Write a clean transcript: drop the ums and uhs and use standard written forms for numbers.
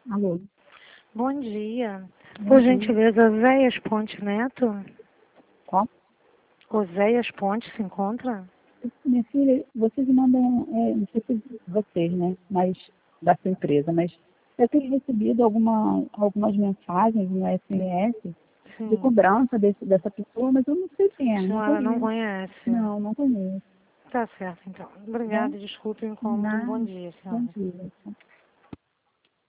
Alô? Bom dia. Bom Por dia. gentileza, Oséias Ponte Neto? Qual? Oséias Ponte se encontra? Minha filha, vocês mandam, não sei se vocês, né, mas da sua empresa, mas eu tenho recebido algumas mensagens no SMS de Sim. cobrança dessa pessoa, mas eu não sei quem A é, não senhora não conheço. conhece? Não, não conheço. Tá certo, então. Tá bom? Obrigada, desculpe o incômodo. Um bom Nada. dia, Bom senhora. dia.